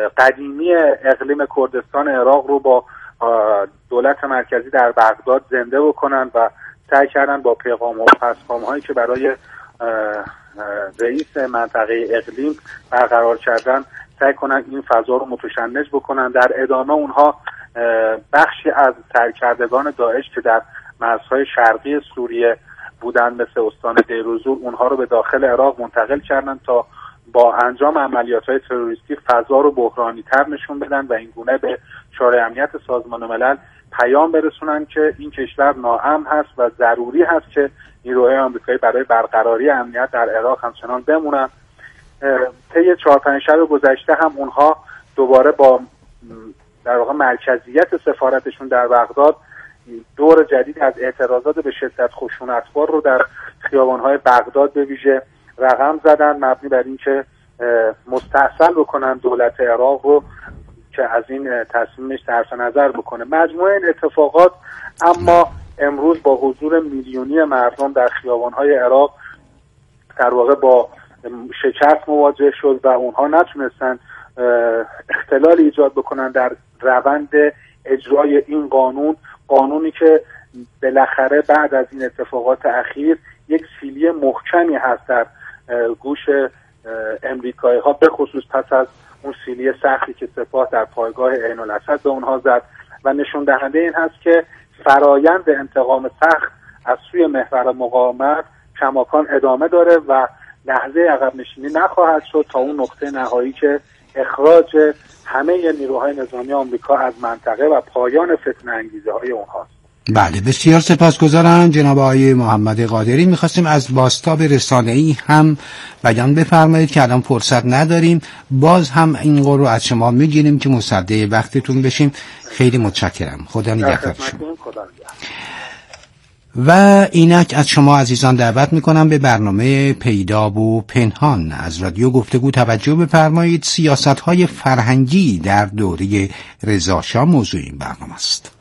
قدیمی اقلیم کردستان عراق رو با دولت مرکزی در بغداد زنده بکنن و سعی کردن با پیغام و پسخام هایی که برای رئیس منطقه اقلیم برقرار کردن سعی کنن این فضا رو متشنج بکنن. در ادامه اونها بخشی از سرکردگان داعش که در مرزهای شرقی سوریه بودن مثل استان دیروزور اونها رو به داخل عراق منتقل کردن تا با انجام عملیات‌های تروریستی فضا رو بحرانی‌تر نشون بدن و اینگونه به شورای امنیت سازمان ملل پیام برسونن که این کشور ناامن هست و ضروری هست که نیروهای آمریکایی برای برقراری امنیت در عراق همچنان بمونن. طی 4-5 شب گذشته هم اونها دوباره با در واقع مرکزیت سفارتشون در بغداد دور جدید از اعتراضات به شدت خشونتبار رو در خیابان‌های بغداد به ویژه رقم زدن، مبنی بر این که مستحصل بکنن دولت عراق رو که از این تصمیمش صرف نظر بکنه. مجموعه این اتفاقات اما امروز با حضور میلیونی مردم در خیابان‌های عراق در واقع با شکست مواجه شد و اونها نتونستن اختلال ایجاد بکنن در روند اجرای این قانونی که بالاخره بعد از این اتفاقات اخیر یک سیلی محکمی هست در گوش امریکایی ها، به خصوص پس از اون سیلی سختی که سپاه در پایگاه عین الاسد به اونها زد و نشون دهنده این هست که فرایند انتقام سخت از سوی محور مقاومت کماکان ادامه داره و لحظه عقب نشینی نخواهد شد تا اون نقطه نهایی که اخراج همه نیروهای نظامی آمریکا از منطقه و پایان فتنه انگیزه های اونهاست. بله، بسیار سپاسگزارم جناب آقای محمد قادری. میخواستیم از بازتاب رسانه‌ای هم بیان بفرمایید که الان فرصت نداریم، باز هم این قول رو از شما میگیریم که مصدق وقتتون بشیم. خیلی متشکرم. خدا نگهدار شما. و اینک از شما عزیزان دعوت میکنم به برنامه پیدا و پنهان از رادیو گفتگو توجه بفرمایید. سیاست‌های فرهنگی در دوره رضا شاه موضوع این برنامه است.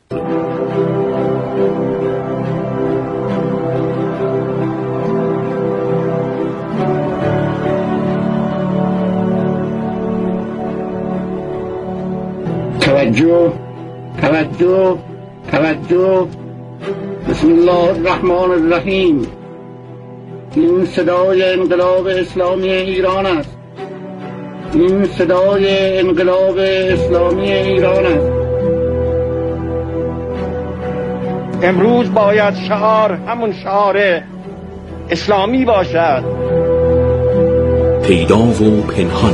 توجه توجه توجه. بسم الله الرحمن الرحیم. این صدای انقلاب اسلامی ایران است. این صدای انقلاب اسلامی ایران است. امروز باید شعار همون شعار اسلامی باشد. پیدا و پنهان.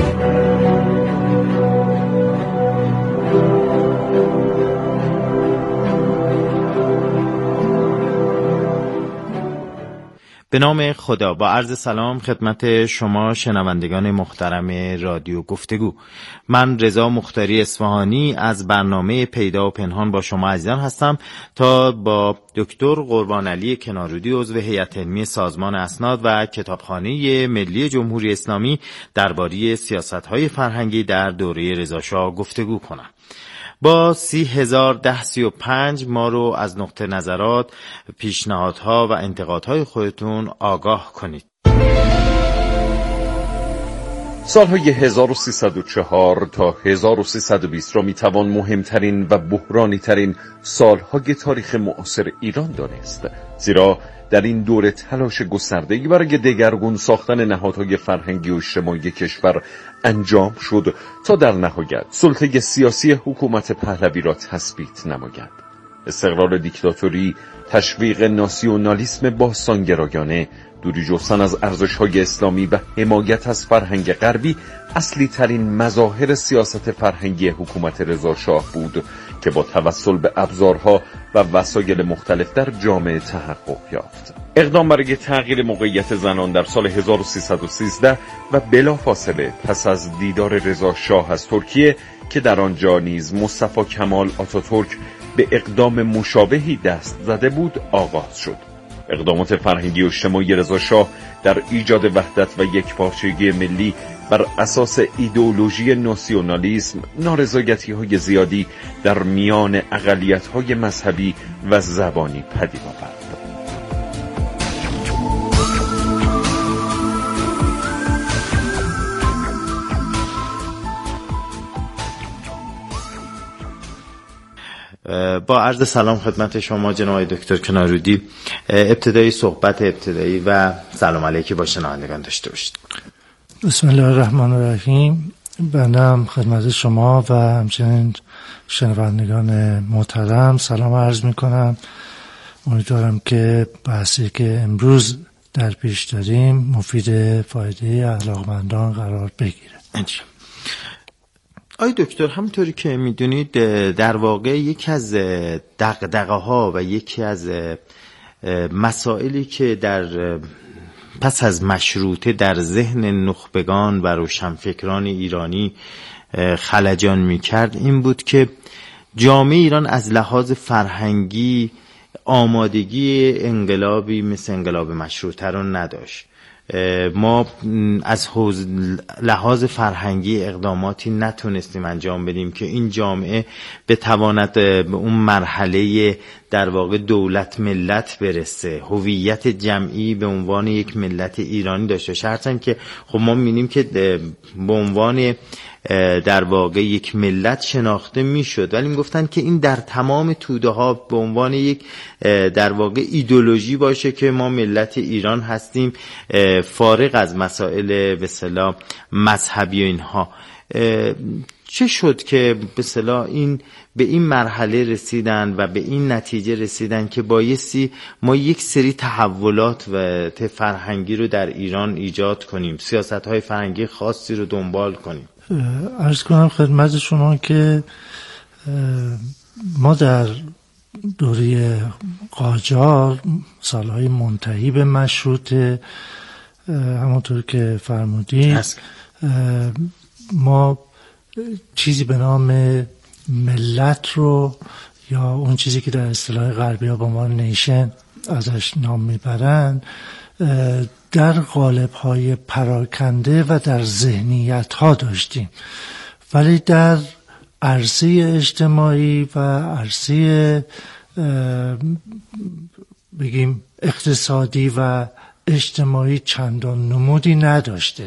به نام خدا، با عرض سلام خدمت شما شنوندگان محترم رادیو گفتگو. من رضا مختاری اصفهانی از برنامه پیدا و پنهان با شما عزیزان هستم تا با دکتر قربان علی کنارودی عضو هیئت علمی سازمان اسناد و کتابخانه ملی جمهوری اسلامی درباره سیاست‌های فرهنگی در دوره رضا شاه گفتگو کنم. با 30,1035 ما رو از نقطه نظرات، پیشنهادها و انتقادهای خودتون آگاه کنید. سالهای 1304 تا 1320 را میتوان مهمترین و بحرانی ترین سالهای تاریخ معاصر ایران دانست، زیرا در این دوره تلاش گسترده‌ای برای دگرگون ساختن نهادهای فرهنگی و اجتماعی کشور انجام شد تا در نهایت سلطه سیاسی حکومت پهلوی را تثبیت نماید. استقرار دیکتاتوری، تشویق ناسیونالیسم باستانگرایانه، دوری جستن از ارزش‌های اسلامی و حمایت از فرهنگ غربی اصلی ترین مظاهر سیاست فرهنگی حکومت رضا شاه بود که با توسل به ابزارها و وسایل مختلف در جامعه تحقق یافت. اقدام برای تغییر موقعیت زنان در سال 1313 و بلافاصله پس از دیدار رضا شاه از ترکیه که در آنجا نیز مصطفی کمال آتاتورک به اقدام مشابهی دست زده بود آغاز شد. اقدامات فرهنگی و اجتماعی رضا شاه در ایجاد وحدت و یکپارچگی ملی بر اساس ایدئولوژی ناسیونالیسم نارضایتی‌های زیادی در میان اقلیت‌های مذهبی و زبانی پدید آورد. با عرض سلام خدمت شما جناب دکتر کنارودی، ابتدای صحبت ابتدایی و سلام علیکی با شنوندگان داشته باشید. بسم الله الرحمن الرحیم. بنده خدمت شما و همچنین شنوندگان محترم سلام عرض میکنم. امیدوارم که بحثی که امروز در پیش داریم مفید فایده علاقمندان قرار بگیره. آی دکتر، همونطوری که میدونید در واقع یکی از دغدغه‌ها و یکی از مسائلی که در پس از مشروطه در ذهن نخبگان و روشنفکران ایرانی خلجان میکرد این بود که جامعه ایران از لحاظ فرهنگی آمادگی انقلابی مثل انقلاب مشروطه رو نداشت. ما از لحاظ فرهنگی اقداماتی نتونستیم انجام بدیم که این جامعه بتواند به اون مرحله در واقع دولت ملت برسه، هویت جمعی به عنوان یک ملت ایرانی داشته. شرطاً که خب ما می‌بینیم که به عنوان در واقع یک ملت شناخته میشد، ولی میگفتن که این در تمام توده ها به عنوان یک در واقع ایدئولوژی باشه که ما ملت ایران هستیم، فارغ از مسائل به اصطلاح مذهبی و اینها. چه شد که به اصطلاح به این مرحله رسیدن و به این نتیجه رسیدن که بایستی ما یک سری تحولات و فرهنگی رو در ایران ایجاد کنیم، سیاست‌های فرهنگی خاصی رو دنبال کنیم؟ عرض کنم خدمت شما که ما در دوره قاجار سالهای منتهی به مشروطه همونطور که فرمودید ما چیزی به نام ملت رو یا اون چیزی که در اصطلاح غربی ها به عنوان نیشن ازش نام میبرن در قالب‌های پراکنده و در ذهنیت‌ها داشتیم، ولی در عرصه اجتماعی و عرصه بگیم اقتصادی و اجتماعی چندان نمودی نداشته.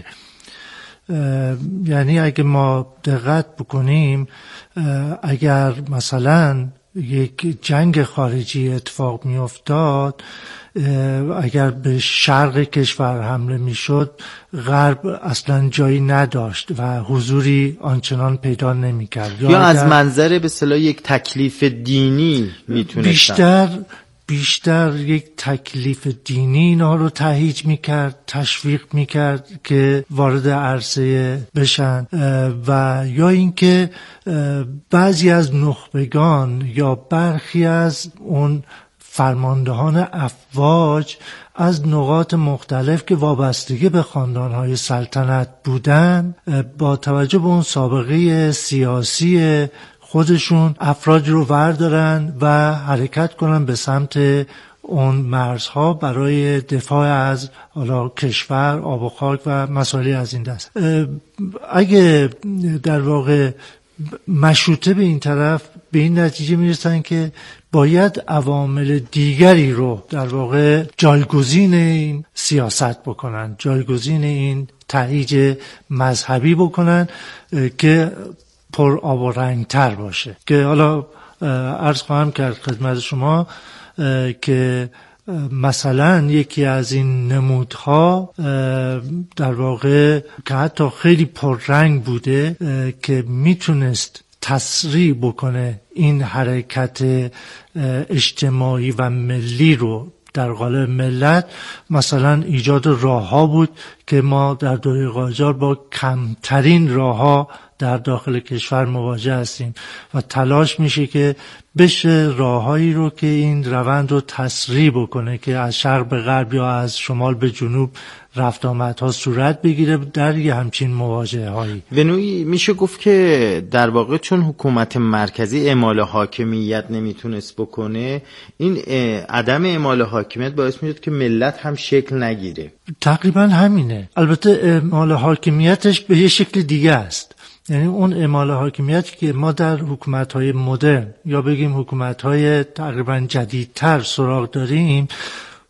یعنی اگه ما دقت بکنیم، اگر مثلا یک جنگ خارجی اتفاق می افتاد، اگر به شرق کشور حمله می شد، غرب اصلا جایی نداشت و حضوری آنچنان پیدا نمی کرد. یا از منظر به اصطلاح یک تکلیف دینی می تونستن بیشتر یک تکلیف دینی اینها رو تهییج میکرد، تشویق میکرد که وارد عرصه بشن، و یا اینکه بعضی از نخبگان یا برخی از اون فرماندهان افواج از نقاط مختلف که وابستگی به خاندانهای سلطنت بودن، با توجه به اون سابقه سیاسی خودشون افراد رو وردارن و حرکت کنن به سمت اون مرزها برای دفاع از حالا کشور، آب و خاک و مسائلی از این دست. اگه در واقع مشروطه به این طرف به این نتیجه میرسن که باید عوامل دیگری رو در واقع جایگزین این سیاست بکنن، جایگزین این تهییج مذهبی بکنن که پر آب و رنگ تر باشه. که حالا عرض خواهم کرد خدمت شما که مثلا یکی از این نمودها در واقع که حتی خیلی پررنگ بوده که میتونست تسریع بکنه این حرکت اجتماعی و ملی رو در قالب ملت، مثلا ایجاد راه‌ها بود که ما در دوره قاجار با کمترین راه‌ها در داخل کشور مواجه هستیم و تلاش میشه که بشه راههایی رو که این روند رو تسریع بکنه که از شرق به غرب یا از شمال به جنوب رفت آمدها صورت بگیره در یه همچین مواجهه هایی. به نوعی میشه گفت که در واقع چون حکومت مرکزی اعمال حاکمیت نمیتونست بکنه، این عدم اعمال حاکمیت باعث میشد که ملت هم شکل نگیره. تقریبا همینه. البته اعمال حاکمیتش به یه شکل دیگه است. یعنی اون اعمال حاکمیتی که ما در حکومت‌های مدرن یا بگیم حکومت‌های تقریبا جدیدتر سراغ داریم،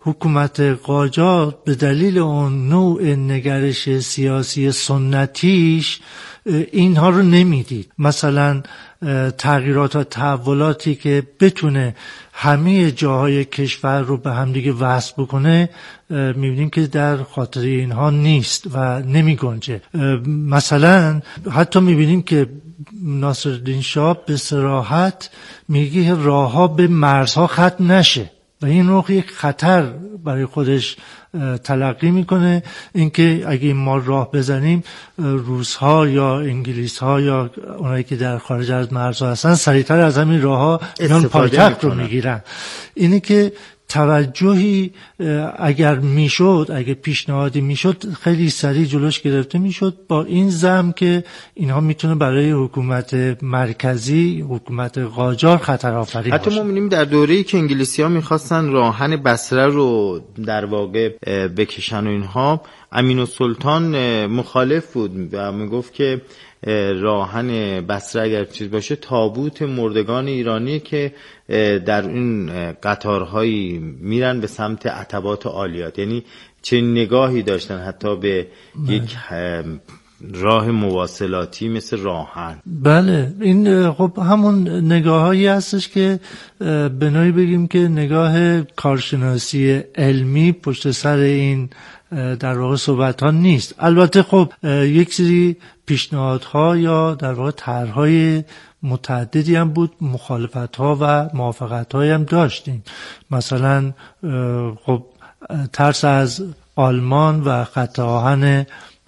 حکومت قاجار به دلیل اون نوع نگرش سیاسی سنتیش اینها رو نمیدید. مثلا تغییرات و تحولاتی که بتونه همه جاهای کشور رو به همدیگه وصل بکنه میبینیم که در خاطر اینها نیست و نمیگنجه. مثلا حتی میبینیم که ناصرالدین شاه به صراحت میگه راهها به مرزها ختم نشه و این رو یک خطر برای خودش تلقی میکنه، اینکه اگه ما راه بزنیم روس‌ها یا انگلیس‌ها یا اونایی که در خارج از مرزها هستن سریعتر از همین راه‌ها میان پایتخت رو میگیرن. اینه که توجهی اگر میشد، اگر پیشنهادی میشد خیلی سریع جلوش گرفته میشد، با این ضمن که اینها میتونه برای حکومت مرکزی، حکومت قاجار خطر آفرین باشه. حتی ما می‌بینیم در دوره‌ای که انگلیسی‌ها می‌خواستن راهن بصره رو در واقع بکشن و اینها، امین‌السلطان مخالف بود و میگفت که راهن بصره اگر چیز باشه تابوت مردگان ایرانی که در این قطارهایی میرن به سمت عتبات عالیات. یعنی چه نگاهی داشتن حتی به یک راه مواصلاتی مثل راهن. بله، این خب همون نگاهایی هستش که به نوعی بگیم که نگاه کارشناسی علمی پشت سر این در واقع صحبت ها نیست. البته خب یک سری پیشنهادها یا در واقع طرح‌های متعددی هم بود، مخالفت‌ها و موافقت‌هایی هم داشتیم. مثلا خب ترس از آلمان و خط آهن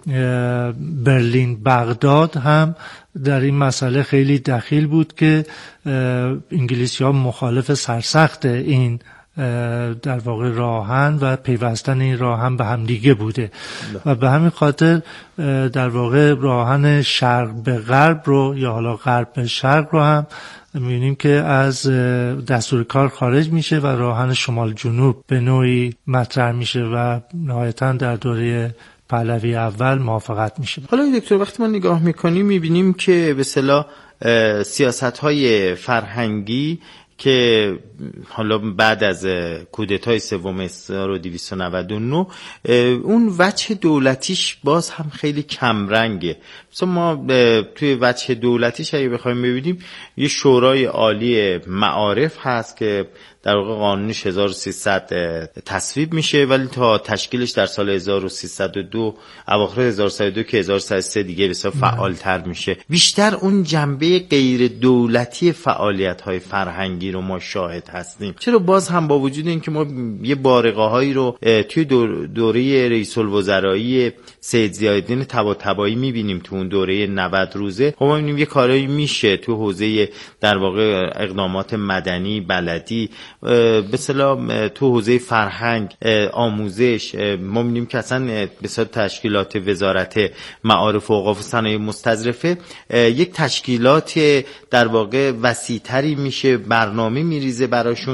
برلین بغداد هم در این مسئله خیلی دخیل بود که انگلیسی‌ها مخالف سرسخت این در واقع راهن و پیوستن این راهن به هم دیگه بوده و به همین خاطر در واقع راهن شرق به غرب رو یا حالا غرب به شرق رو هم می‌بینیم که از دستور کار خارج میشه و راهن شمال جنوب به نوعی مطرح میشه و نهایتاً در دوره پهلوی اول موافقت میشه. حالا دکتر وقتی ما نگاه میکنیم میبینیم که به اصطلاح سیاست‌های فرهنگی که حالا بعد از کودتای سوم 1299 اون وجه دولتیش باز هم خیلی کمرنگه. مثلا ما توی وجه دولتیش اگه بخوایم ببینیم یه شورای عالی معارف هست که در واقع قانونش 1300 تصویب میشه، ولی تا تشکیلش در سال 1302 اواخر 1302 که 1303 دیگه بسیار فعالتر میشه. بیشتر اون جنبه غیر دولتی فعالیت‌های فرهنگی رو ما شاهد هستیم. چرا باز هم با وجود اینکه ما یه بارقه‌هایی رو توی دوره رئیس الوزرایی سید ضیاءالدین طباطبایی میبینیم تو اون دوره 90 روزه، خب ما میبینیم یه کارایی میشه تو حوزه در واقع اقدامات مدنی، بلدی، به اصطلاح تو حوزه فرهنگ، آموزش. ما می‌بینیم که اصلا به اصطلاح تشکیلات وزارت معارف و اوقاف و صنایع مستظرفه یک تشکیلات در واقع وسیع‌تری میشه، برنامه میریزه براشون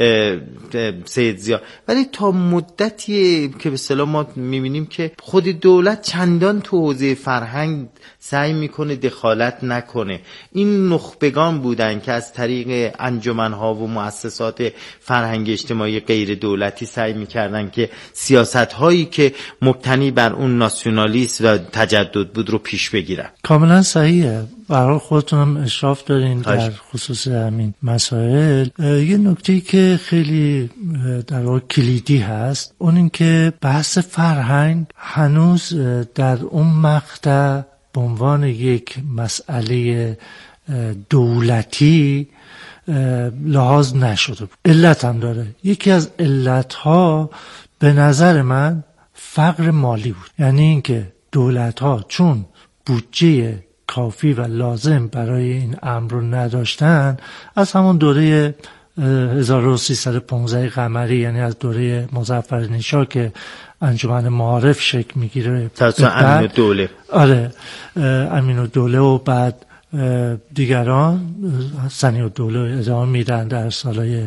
سید ضیاء. ولی تا مدتی که به اصطلاح ما می‌بینیم که خود دولت چندان تو حوزه فرهنگ سعی میکنه دخالت نکنه. این نخبگان بودن که از طریق انجمن‌ها و مؤسسات فرهنگ اجتماعی غیر دولتی سعی میکردن که سیاست‌هایی که مبتنی بر اون ناسیونالیسم و تجدد بود رو پیش بگیرن. کاملا صحیحه. برای خودتون هم اشراف دارین در خصوص همین مسائل. یه نکته‌ای که خیلی در واقع کلیدی هست اون این که بحث فرهنگ هنوز در اون مقطع به عنوان یک مسئله دولتی لحاظ نشده بود. علت هم داره. یکی از علتها به نظر من فقر مالی بود. یعنی اینکه دولت‌ها چون بودجه کافی و لازم برای این امر رو نداشتن، از همون دوره 1315 قمری، یعنی از دوره مظفرنشا که انجمن معارف شکل میگیره، امین‌الدوله. آره، امین‌الدوله و بعد دیگران صنیع‌الدوله ادامه میدن در سالهای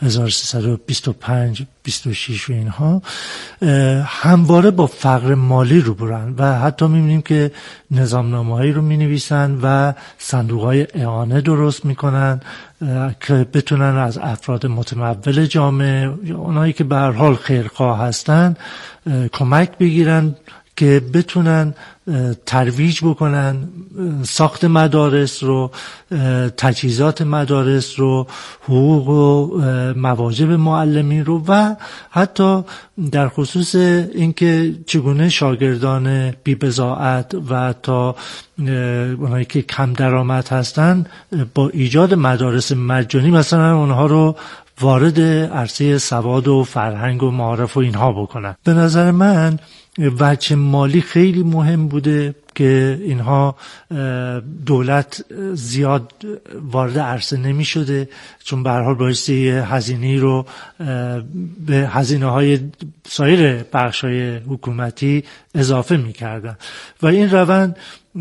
1325 26 و اینها همواره با فقر مالی روبرون و حتی می‌بینیم که نظامنامه‌هایی رو می‌نویسن و صندوق‌های اعانه درست می‌کنن که بتونن از افراد متمول جامعه یا اونایی که به هر حال خیرخواه هستن کمک بگیرن که بتونن ترویج بکنن ساخت مدارس رو، تجهیزات مدارس رو، حقوق و مواجب معلمین رو و حتی در خصوص اینکه چگونه شاگردان بی‌بضاعت و تا اونایی که کم درآمد هستن با ایجاد مدارس مجانی مثلا اونها رو وارد عرصه سواد و فرهنگ و معارف و اینها بکنن. به نظر من وجه مالی خیلی مهم بوده که اینها دولت زیاد وارد عرصه نمی شده چون به هر حال بایستی هزینه‌ای رو به هزینه‌های سایر بخش‌های حکومتی اضافه می کردن و این روند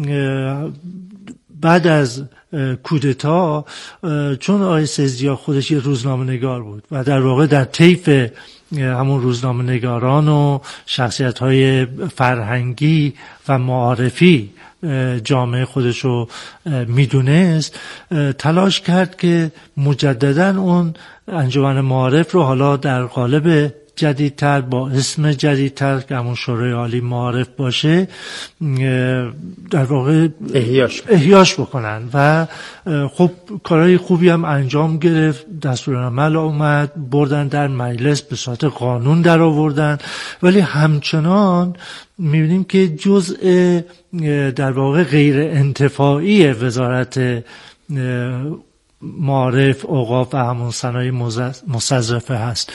بعد از کودتا چون آقای سیدزیا خودش یه روزنامه‌نگار بود و در واقع در طیف همون روزنامه‌نگاران و شخصیت‌های فرهنگی و معارفی جامعه خودشو میدونست، تلاش کرد که مجدداً اون انجمن معارف رو حالا در قالب جدیدتر با اسم جدیدتر که همون شورای عالی معارف باشه در واقع احیاش بکنن و خب کارهای خوبی هم انجام گرفت، دستورالعمل اومد، بردن در مجلس به صورت قانون در آوردن، ولی همچنان میبینیم که جزء در واقع غیر انتفاعی وزارت معارف، اوقاف و همون صنایع مستظرفه هست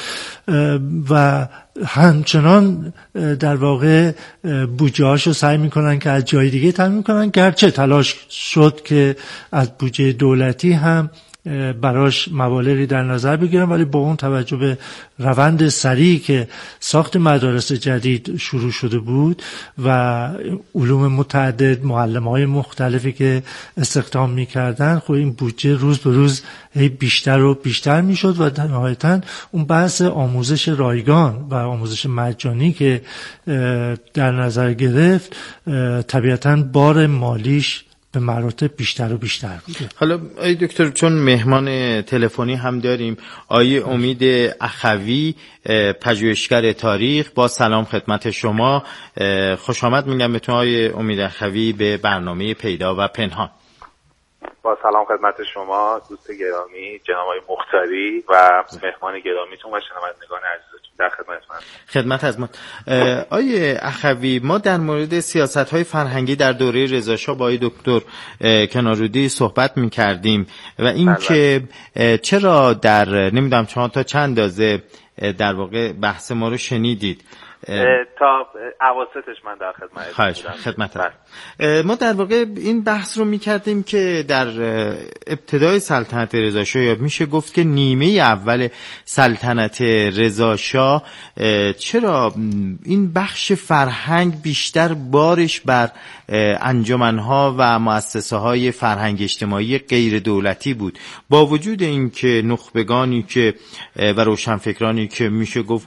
و همچنان در واقع بودجه هاشو سعی میکنن که از جای دیگه تامین کنن، گرچه تلاش شد که از بودجه دولتی هم براش مبالغی در نظر بگیرن، ولی با اون توجه به روند سریعی که ساخت مدارس جدید شروع شده بود و علوم متعدد، معلم‌های مختلفی که استخدام می‌کردن، خب این بودجه روز به روز بیشتر و بیشتر می‌شد و نهایتاً اون بحث آموزش رایگان و آموزش مجانی که در نظر گرفت طبیعتاً بار مالیش به مراتب بیشتر و بیشتر بوده. حالا آقای دکتر چون مهمان تلفنی هم داریم، آقای امید اخوی پژوهشگر تاریخ، با سلام خدمت شما، خوش آمد میگم به تو آقای امید اخوی به برنامه پیدا و پنهان. با سلام خدمت شما دوست گرامی جناب آقای مختاری و مهمان گرامیتون و شنوندگان عزیزتون در خدمتتون. خدمت از ما. آقای اخوی، ما در مورد سیاست‌های فرهنگی در دوره رضا شاه با آقای دکتر کنارودی صحبت می‌کردیم و این که چرا در نمیدونم شما تا چند اندازه در واقع بحث ما رو شنیدید؟ تا اواسطش من در خدمت ما در واقع این بحث رو میکردیم که در ابتدای سلطنت رضا شاه یا میشه گفت که نیمه اول سلطنت رضا شاه چرا این بخش فرهنگ بیشتر بارش بر انجمنها و مؤسسه‌های فرهنگ اجتماعی غیر دولتی بود، با وجود اینکه نخبگانی که و روشنفکرانی که میشه گفت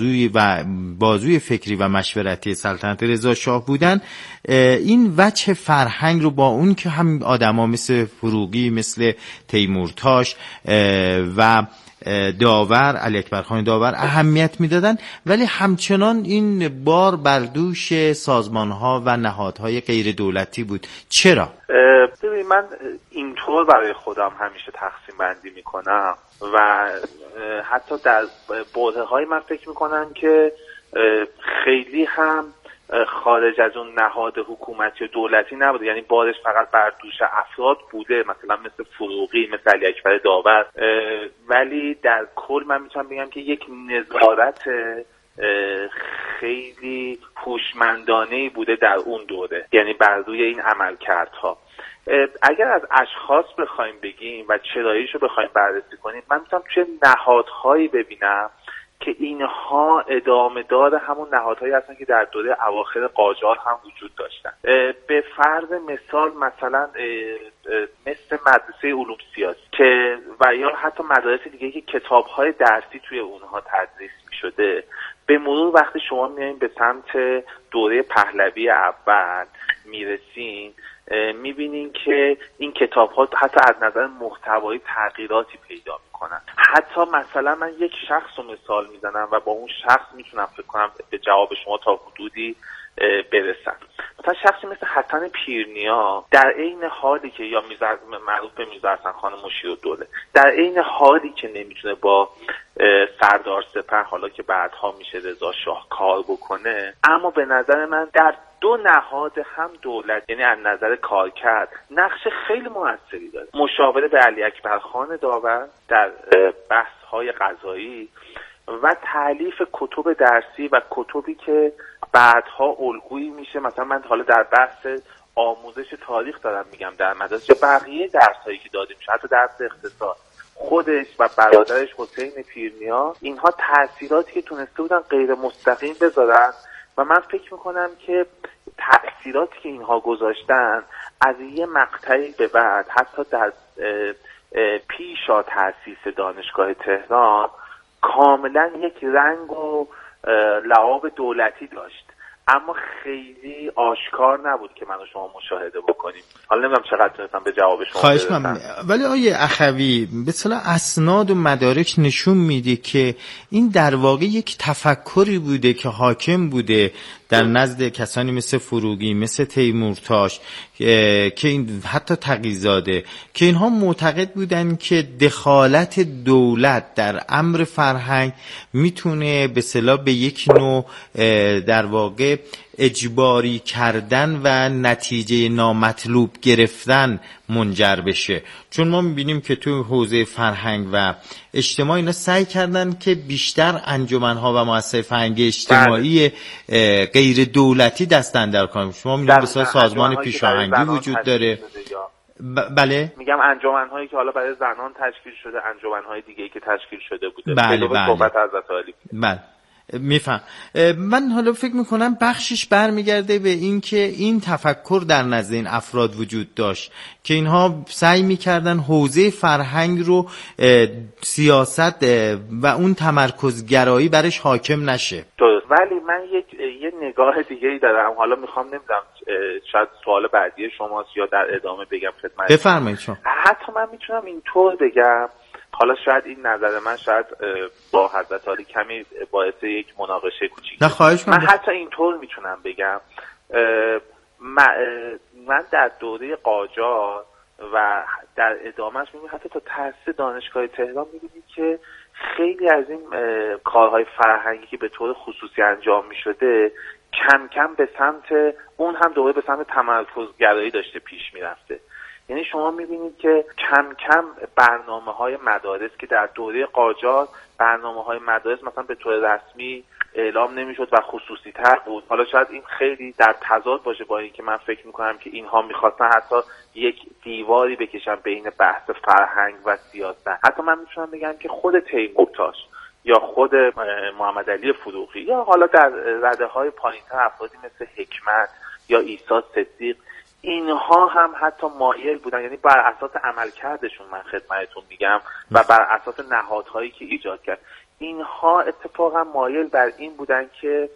بازوی فکری و مشورتی سلطنت رضا شاه بودن، این وجه فرهنگ رو با اون که هم آدما مثل فروغی، مثل تیمورتاش و داور، علی اکبر خان داور اهمیت میدادن، ولی همچنان این بار بر دوش سازمان‌ها و نهادهای غیر دولتی بود. چرا؟ ببین من اینطور برای خودم همیشه تقسیم بندی میکنم و حتی در بحث‌های من فکر میکنم که خیلی هم خارج از اون نهاد حکومتی و دولتی نبوده، یعنی بارش فقط بر دوش افراد بوده، مثلا مثل فروغی، مثل علی اکبر داور، ولی در کل من میتونم بگم که یک نظارت خیلی هوشمندانه‌ای بوده در اون دوره، یعنی بر روی این عملکردها. اگر از اشخاص بخوایم بگیم و چراییشو بخوایم بررسی کنیم، من میتونم چه نهادهایی ببینم که اینها ادامه دار همون نهادهایی هستن که در دوره اواخر قاجار هم وجود داشتن. به فرض مثال مثلا مثل مدرسه علوم سیاسی که و یا حتی مدارس دیگه که کتاب‌های درسی توی اونها تدریس می‌شده، به مرور وقتی شما میایین به سمت دوره پهلوی اول میرسین، میبینین که این کتاب‌ها حتی از نظر محتوایی تغییراتی پیدا میکنن. حتی مثلا من یک شخص رو مثال میزنم و با اون شخص میتونم فکر کنم به جواب شما تا حدودی برسن. مثلا شخصی مثل حسن پیرنیا در عین حالی که یا معروف به میرزا حسن خان مشیرالدوله، در عین حالی که نمیتونه با سردار سپه حالا که بعدها میشه رضا شاه کار بکنه، اما به نظر من در دو نهاد هم دولت، یعنی از نظر کارکرد نقش خیلی موثری داره. مشاوره به علی اکبر خان داور در بحث‌های قضایی و تالیف کتب درسی و کتبی که بعدها الگویی میشه. مثلا من حالا در بحث آموزش تاریخ دارم میگم، در مدارس یا بقیه درسایی که داده میشه، حتی درس اقتصاد، خودش و برادرش حسین پیرنیا، اینها تأثیراتی که تونسته بودن غیر مستقیم بذارن و من فکر میکنم که تأثیراتی که اینها گذاشتن از یه مقطعی به بعد حتی در پیشا تأسیس دانشگاه تهران کاملا یک رنگ و لعاب دولتی داشت، اما خیلی آشکار نبود که من و شما مشاهده بکنیم. حالا نمیدونم چقدر تونستم به جواب شما خواهش کنم. ولی آیه اخوی به اصطلاح اسناد و مدارک نشون میده که این در واقع یک تفکری بوده که حاکم بوده در نزد کسانی مثل فروغی، مثل تیمورتاش، که این حتی تقی‌زاده، که اینها معتقد بودن که دخالت دولت در امر فرهنگ میتونه به اصطلاح به یک نوع در واقع اجباری کردن و نتیجه نامطلوب گرفتن منجر بشه. چون ما میبینیم که تو حوزه فرهنگ و اجتماع اینا سعی کردن که بیشتر انجمن‌ها و مؤسسات فرهنگی اجتماعی غیر دولتی دست اندر کنن. شما میبینید مثلا سازمان پیشاهنگی وجود داره. بله میگم انجمن‌هایی که حالا برای زنان تشکیل شده، انجمن‌های دیگه‌ای که تشکیل شده بوده. بله صحبت حضرت عالی. بله میفهم. من حالا فکر میکنم بخشش برمیگرده به این که این تفکر در نزد این افراد وجود داشت که اینها سعی میکردن حوزه فرهنگ رو سیاست و اون تمرکزگرایی برش حاکم نشه. درست. ولی من یه نگاه دیگه‌ای دارم. حالا میخوام نمیدونم شاید سوال بعدی شماست یا در ادامه بگم خدمت. بفرمایید شما. حتی من میتونم اینطور بگم، حالا شاید این نظر من شاید با حضرت عالی کمی باعث یک مناقشه کوچیک. نه خواهش کنم. من حتی اینطور میتونم بگم، من در دوره قاجار و در ادامهش میبینیم حتی تا تأسیس دانشگاه تهران میبینیم که خیلی از این کارهای فرهنگی که به طور خصوصی انجام میشده کم کم به سمت اون هم دوباره به سمت تمرکزگرایی داشته پیش میرفته. یعنی شما میبینید که کم کم برنامه‌های مدارس که در دوره قاجار برنامه‌های مدارس مثلا به طور رسمی اعلام نمیشد و خصوصی تر بود، حالا شاید این خیلی در تضاد باشه با اینکه من فکر میکنم که اینها میخواستن حتی یک دیواری بکشن بین بحث فرهنگ و سیاست. حتی من میتونم بگم که خود تیمورتاش یا خود محمد علی فروغی یا حالا در رده‌های پایین‌تر افرادی مثل حکمت یا عیسی صدیق، اینها هم حتی مایل بودن، یعنی بر اساس عملکردشون من خدمتتون میگم و بر اساس نهادهایی که ایجاد کرد، اینها اتفاقا مایل بر این بودن که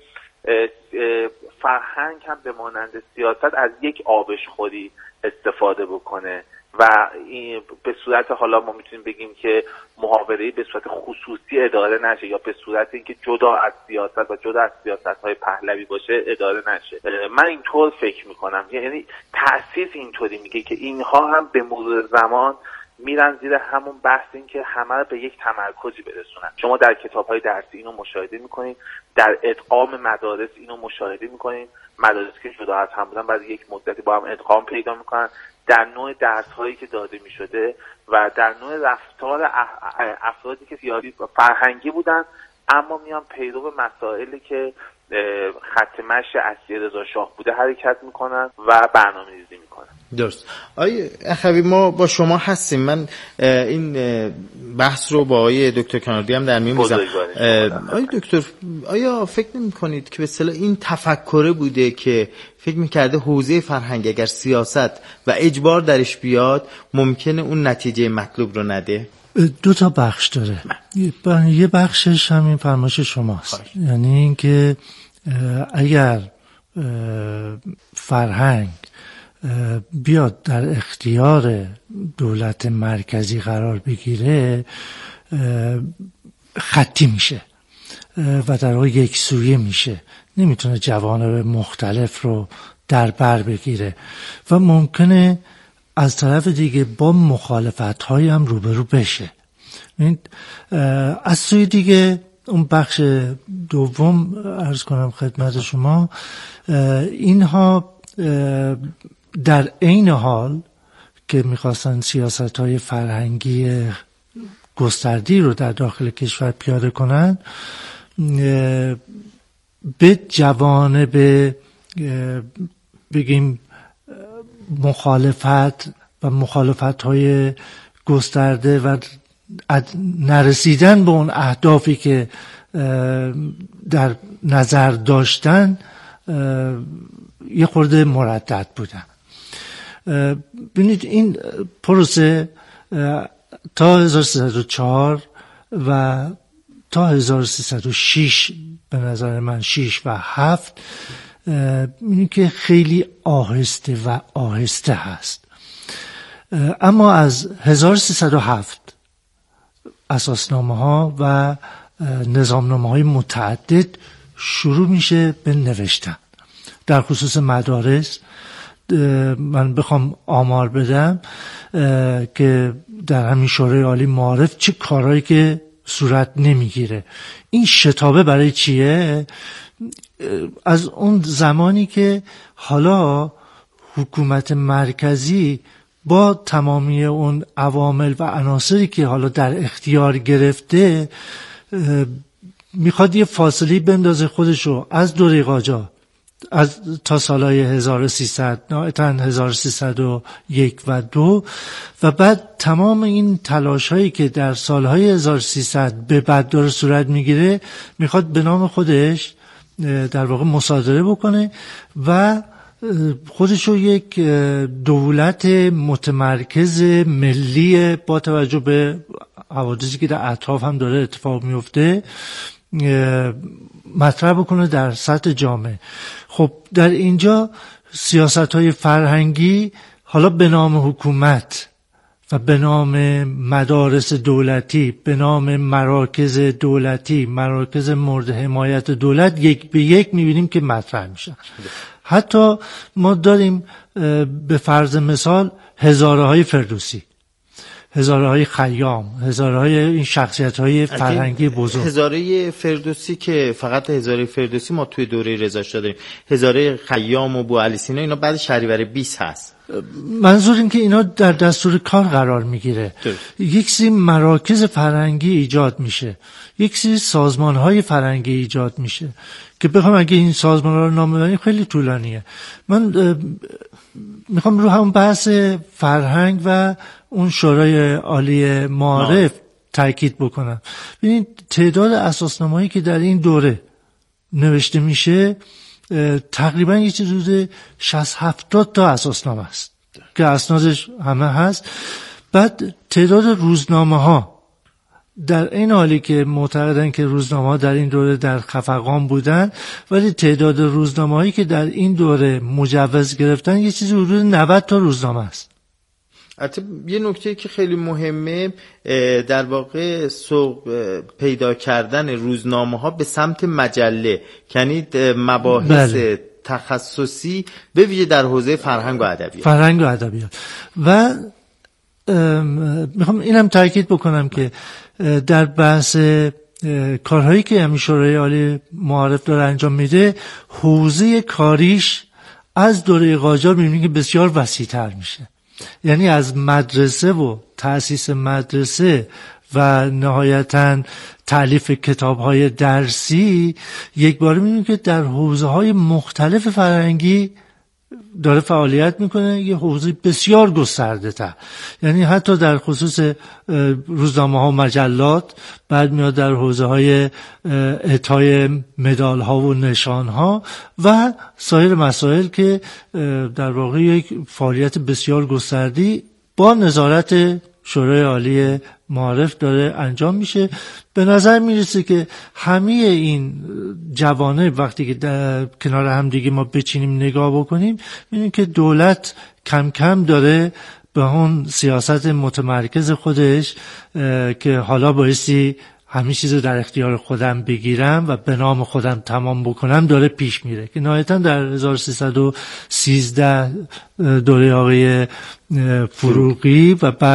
فرهنگ هم به مانند سیاست از یک آبشخوری استفاده بکنه و به صورت حالا ما میتونیم بگیم که محاوره‌ای به صورت خصوصی اداره نشه یا به صورت اینکه جدا از سیاست و جدا از سیاست‌های پهلوی باشه اداره نشه. من اینطور فکر میکنم، یعنی تأسیس اینطوری میگه که اینها هم به مرور زمان میرن زیر همون بحث این که همه رو به یک تمرکزی برسونن. شما در کتاب‌های درسی اینو مشاهده میکنین، در ادغام مدارس اینو مشاهده میکنین، مدارس که جدا از هم بودن بعد یک مدتی با هم ادغام پیدا میکنن، در نوع درس‌هایی که داده می‌شده و در نوع رفتار افرادی که سیاسی و فرهنگی بودن اما میان پیرو مسائلی که خط مشی اصلی رضا شاه بوده حرکت میکنن و برنامه‌ریزی میکنن. درست. آقای اخوی ما با شما هستیم. من این بحث رو با آقای دکتر کناردی هم در میون میذارم. آقای دکتر، آیا فکر نمی کنید که به اصطلاح این تفکره بوده که فکر میکرده حوزه فرهنگ اگر سیاست و اجبار درش بیاد ممکنه اون نتیجه مطلوب رو نده؟ دو تا بخش داره. یه بخشش همین فرمایش شماست، یعنی اینکه اگر فرهنگ بیاد در اختیار دولت مرکزی قرار بگیره خطی میشه و در واقع یکسویه میشه، نمیتونه جوانب مختلف رو در بر بگیره و ممکنه از طرف دیگه با مخالفت‌های هم روبرو بشه. از سوی دیگه اون بخش دوم عرض کنم خدمت شما، اینها در عین حال که میخواستن سیاست‌های فرهنگی گستردی رو در داخل کشور پیاده کنن، به جوانب بگیم مخالفت‌های گسترده و نرسیدن به اون اهدافی که در نظر داشتن یه خورده مردد بودن. ببینید این پروسه تا 1304 و تا 1306 به نظر من 6 و 7 اینی که خیلی آهسته و آهسته هست، اما از 1307 اساسنامه ها و نظامنامه های متعدد شروع میشه به نوشتن. در خصوص مدارس من بخوام آمار بدم که در همین شورای عالی معارف چه کارهایی که صورت نمیگیره. این شتابه برای چیه؟ از اون زمانی که حالا حکومت مرکزی با تمامی اون عوامل و عناصری که حالا در اختیار گرفته میخواد یه فاصله بندازه خودشو از دوره قاجار تا سالهای 1300 نهایتاً 1301 و 2 و بعد تمام این تلاش هایی که در سالهای 1300 به بعد داره صورت میگیره میخواد به نام خودش در واقع مصادره بکنه و خودشو یک دولت متمرکز ملی با توجه به حوادثی که در اطراف هم داره اتفاق میفته مطرح بکنه در سطح جامعه. خب در اینجا سیاست‌های فرهنگی حالا به نام حکومت و به نام مدارس دولتی، به نام مراکز دولتی، مراکز مورد حمایت دولت یک به یک می‌بینیم که مطرح میشن. حتی ما داریم به فرض مثال هزاره‌های فردوسی، هزاره‌های خیام، هزاره‌های این شخصیت‌های فرهنگی بزرگ. هزاره فردوسی که فقط هزاره فردوسی ما توی دوره رضا شاه داریم، هزاره خیام و بوعلی سینا اینا بعد شهریور 20 هست. منظور این که اینا در دستور کار قرار میگیره. یک سری مراکز فرهنگی ایجاد میشه، یک سری سازمان‌های فرهنگی ایجاد میشه که بخوام اگه این سازمان‌ها رو نام ببریم خیلی طولانیه. من میخوام رو هم بحث فرهنگ و اون شورای عالی معارف تاکید بکنم. ببینید تعداد اساسنامه‌ای که در این دوره نوشته میشه تقریبا یه چیز حدود 60-70 تا اساسنامه است که اسنادش همه هست. بعد تعداد روزنامه‌ها در این حالی که معتقدن که روزنامه‌ها در این دوره در خفقان بودن، ولی تعداد روزنامه‌هایی که در این دوره مجوز گرفتن یه چیزی حدود 90 تا روزنامه است. البته یه نکته که خیلی مهمه در واقع سوق پیدا کردن روزنامه‌ها به سمت مجله، یعنی مباحث تخصصی به ویژه در حوزه فرهنگ و ادبیات. و میخوام اینم تاکید بکنم که در بحث کارهایی که همین شورای عالی معارف داره انجام میده، حوزه کاریش از دوره قاجار میبینیم که بسیار وسیع‌تر میشه. یعنی از مدرسه و تأسیس مدرسه و نهایتاً تألیف کتاب‌های درسی یک بار می‌بینیم که در حوزه‌های مختلف فرهنگی داره فعالیت میکنه یه حوزه بسیار گسترده تر، یعنی حتی در خصوص روزنامه ها و مجلات، بعد میاد در حوزه های اعطای مدال ها و نشان ها و سایر مسائل که در واقع یک فعالیت بسیار گستردی با نظارت شورای عالی معارف داره انجام میشه. به نظر میرسه که همه این جوانب وقتی که در کنار هم دیگه ما بچینیم نگاه بکنیم، میبینیم که دولت کم کم داره به اون سیاست متمرکز خودش که حالا بایستی همه چیز در اختیار خودم بگیرم و به نام خودم تمام بکنم داره پیش میره، که نهایتا در 1313 دوره آقای فروغی و بعد